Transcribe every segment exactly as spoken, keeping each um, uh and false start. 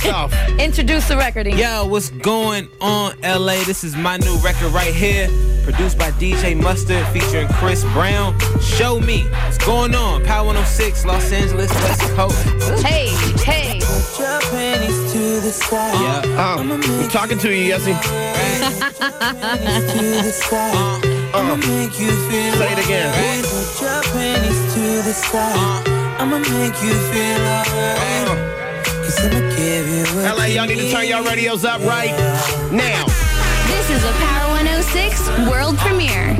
us off. Introduce the recording. Yo, what's going on, L A? This is my new record right here, produced by D J Mustard, featuring Chris Brown. Show Me. What's going on? Power one oh six, Los Angeles, West Coast. Hey, hey. Put your panties to the side. Yeah. Um, I'm talking to you, Yessie. To the side. I'ma make you feel Say it again. alright. Put your panties to the side. I'ma make you feel alright. Cause I'ma give you what L A, y'all you need to turn your radios up right now. This is a Power one oh six world premiere.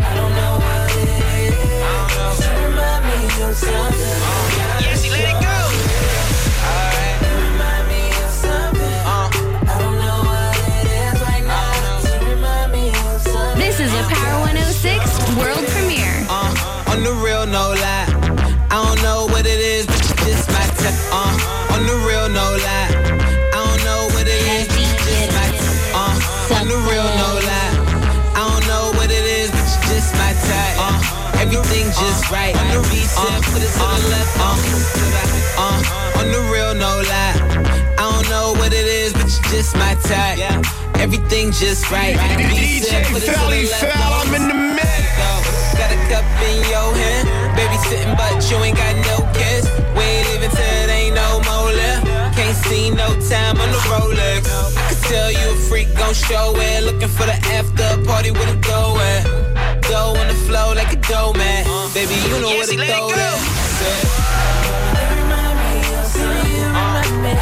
Remind me of something. Yes, let it go. Remind me of something. I don't know what it is right now. Remind me of something. This is a Power one oh six world premiere. Uh, on the real, no lie. I don't know what it is, but you just my type. Uh, on the real, no lie. I don't know what it is, but you just my type. Uh, on the real, no lie. I don't know what it is, but you just my type. Uh, everything just right. On the reset, put it to the left. Uh, uh, on the real, no lie. I don't know what it is, but you just my type. Everything just right. D J Felly Fell, I'm in the mix. Got a cup in your hand, baby sitting, but you ain't got no kiss. We ain't leaving till it ain't no more left. Can't see no time on the Rolex. I could tell you a freak gon' show it. Looking for the after party with a go at. Go on the flow like a dough man. Baby, you know where to go at. Remind me of something. Remind me.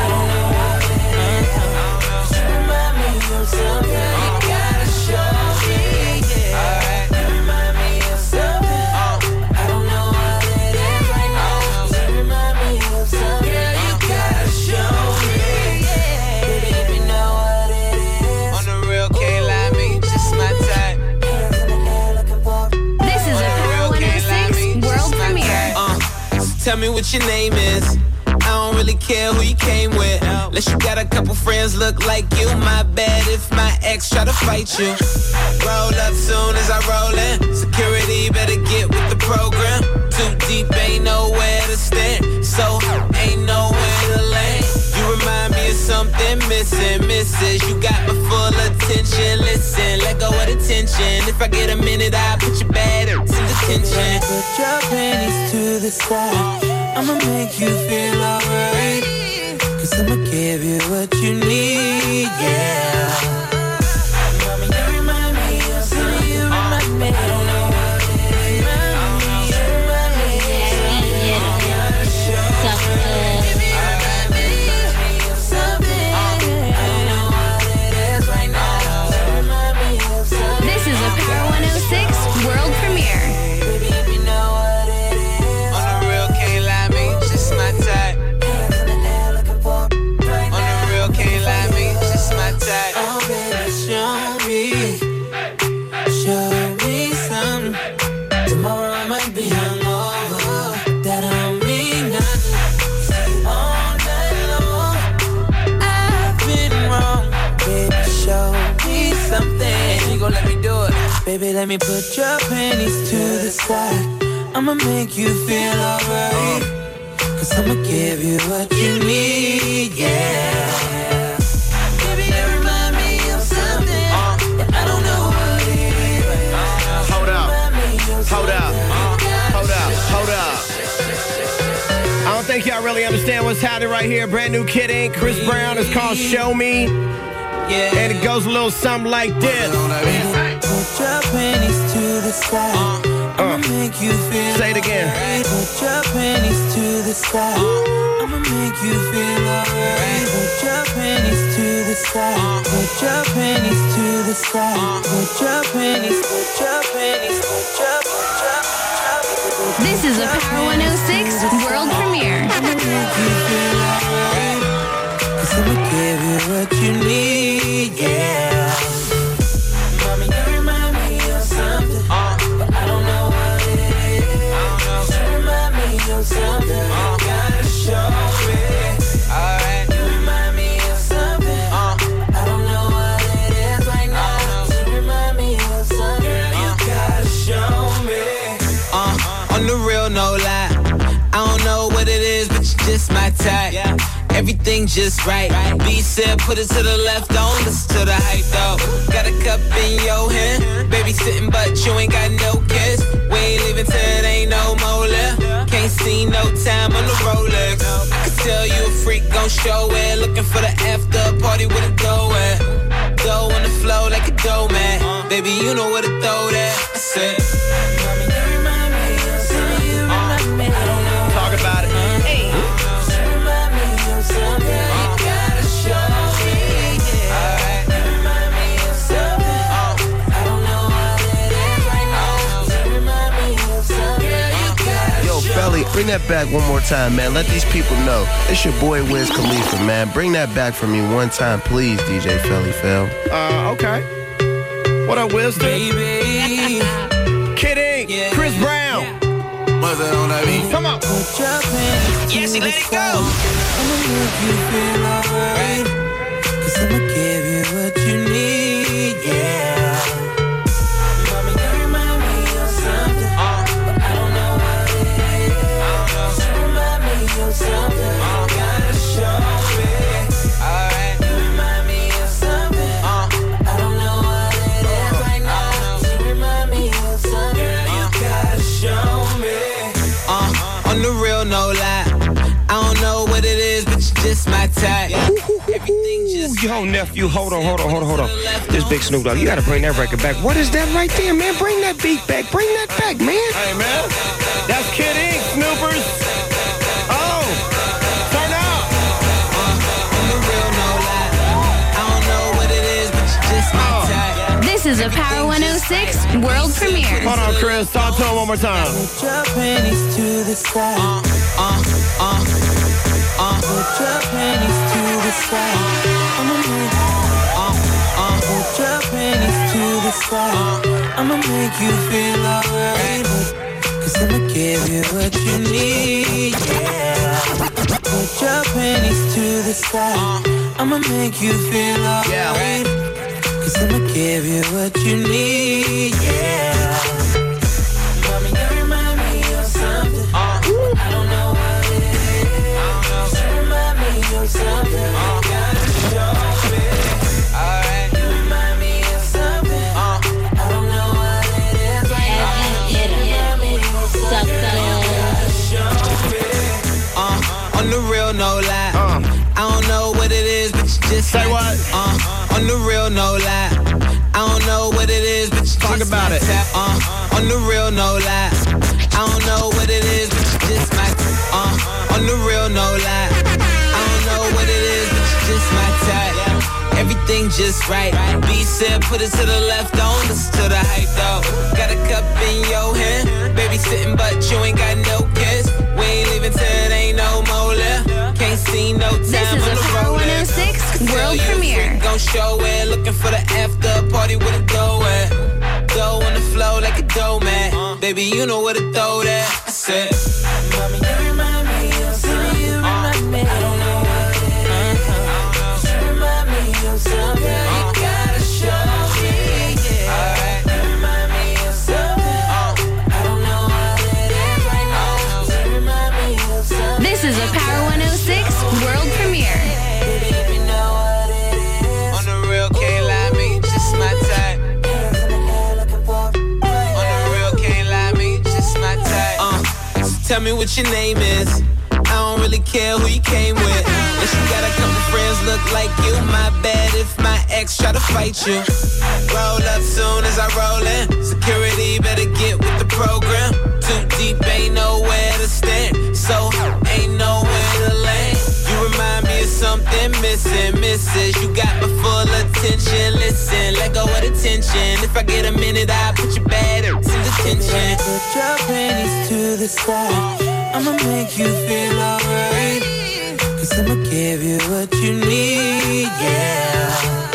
Remind me of something. You gotta show me. Remind me of something. I don't know what it is right now. Remind me of something. Girl, you gotta show me. Baby, if you know what it is. On the real, can't lie, me, just my type. Hands in the air looking for. This is a Power one oh six world premiere. Uh, so tell me what your name is. I don't really care who you came with. Unless you got a couple friends look like you. My bad if my ex try to fight you. Roll up soon as I roll in. Security better get with the program. Too deep, ain't nowhere to stand. So ain't nowhere to land. You remind me of something missing, missus. You got my full attention. Listen, let go of the tension. If I get a minute, I'll put you bad in detention. Put your panties to the side. I'ma make you feel alright. Cause I'ma give you what you need, yeah. Mommy, you remind me of something. You remind me. I don't know what it is. Remind me, you remind me of something. You gotta show me. Remind me of something. I don't know what it is right now. Remind me of something. This is a Power one oh six world premiere. Baby, if you know what it is. On the real, can't lie, me, just my type. Hands in the air looking for right On the now. real, can't lie, me, just my type. Oh, baby, show me, show me something. Tomorrow I might be hungover. That don't mean nothing. All night long, I've been wrong. Baby, show me something. You gon' let me do it. Baby, let me put your panties to the side. I'ma make you feel alright. Cause I'ma give you what you need, yeah. Baby, you remind me of something. But I don't know what it is. Hold up. Remind me of Hold up. something. Hold up. Hold up. I don't think y'all really understand what's happening right here. Brand new Kid Ink, Chris Brown. It's called Show Me. Yeah. And it goes a little something like this. Put your panties to the side. I'ma make you feel Say it again. alright. Put your panties to the side. I'ma make you feel alright. Put your panties to the side. Put your panties to the side. Put your panties, put your panties, put your, put your, put your. This is a Power one oh six world premiere. I'ma make you feel alright. Cause I'ma give you what you need, yeah. Mommy, you remind me of something. But I don't know what it is. You remind me of something. You gotta show me. Alright. You remind me of something. I don't know what it is right now. You remind me of something. You gotta show me. Uh, on the real, no lie. I don't know what it is, but you just my type. everything just right. B said put it to the left, don't listen to the hype though. Got a cup in your hand, baby sitting but you ain't got no kiss. We ain't leaving till it ain't no more left. Can't see no time on the Rolex. I can tell you a freak gon' show it. Looking for the after party with a dough at. Dough on the flow like a dough man. Baby, you know where to throw that. I said, talk about it. Hey. Felly, bring that back one more time, man. Let these people know. It's your boy Wiz Khalifa, man. Bring that back for me one time, please, D J Felly, Fel. Uh, okay. What up, Wiz? baby. Kid Ink, yeah. Chris Brown. Yeah. What's that on that beat? Come on. Yes, let it go. I'ma make you feel alright. Cause I'ma give you what you need, yeah. Something you gotta show me. Alright, remind me of something. Uh, I don't know what it is right now. You remind me of something. Girl, you gotta show me. Uh, on the real, no lie. I don't know what it is, but you just my type. Everything just. Yo, nephew, hold on, hold on, hold on, hold on. This Big Snoop Dogg, you gotta bring that record back. What is that right there, man? Bring that beat back. Bring that back, man. Hey, man. That's Kid Ink, Snoopers. This is a Power one oh six world premiere. Hold on, Chris. Talk to him one more time. Put your panties to the side. Uh, uh, uh, uh. Put your panties to the side. I'ma make uh, uh. Put your panties to the side. I'ma make you feel alright. Cause I'ma give you what you need, yeah. Put your panties to the side. I'ma make you feel alright. Cause I'ma give you what you need, yeah. Mommy, you remind me of something. Uh, I don't know what it is. You remind me of something. Uh, gotta show me. Alright. You remind me of something. Uh, I don't know what it is right now. You remind me of something. Gotta show me. Uh, on the real, no lie. Uh. I don't know what it is, but you just say what? Uh, on the real, no lie. I don't know what it is, but you talk just about it. Uh, on the real, no lie. I don't know what it is, but you just my. Uh, on the real, no lie. I don't know what it is, but you just my type. Everything just right. B said put it to the left, don't listen to the hype though. Got a cup in your hand, baby sitting but you ain't got no kiss. We ain't leaving till it ain't no more left. Can't see no time. This is on a the Power road. one oh six world premiere. Gon' show it, looking for the after party with a dough at. Dough on the flow like a dough man. Baby, you know where to throw that. I said, Mommy, you remind me of something. You remind me. I don't know what it is. You remind me of something. You gotta show me, yeah. Alright. You remind me of something. I don't know what it is right now. You remind me of something. This is a Power one oh six world premiere. Baby, you know what it is. on the real, can't lie, me, just my type. Hands in the air looking for On the real, can't lie, me, just my type. Uh, so tell me what your name is. I don't really care who you came with. Unless you got a couple friends look like you. My bad if my ex try to fight you. Roll up soon as I roll in. Security better get with the program. Too deep, ain't nowhere to stand. So ain't nowhere to land. You remind me of something missing, missus. You got my full attention. Listen, let go of the tension. If I get a minute, I'll put you bad in detention. Put your panties to the side. I'ma make you feel alright. Cause I'ma give you what you need, yeah.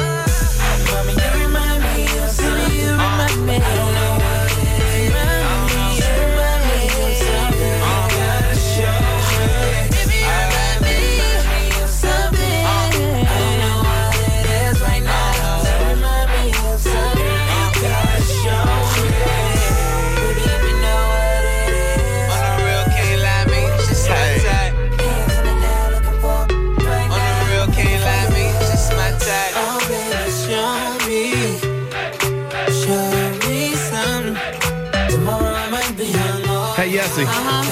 Mommy, you remind me of something. You remind me. I don't know what it is. You remind me of something. Gotta show me. Baby, you remind me of something. I don't know what it is right now. You remind me of something. Gotta show me. Baby, you know what it is. On the real, can't lie, me, just my type. Hands in the air looking for that Yessie. Uh-huh.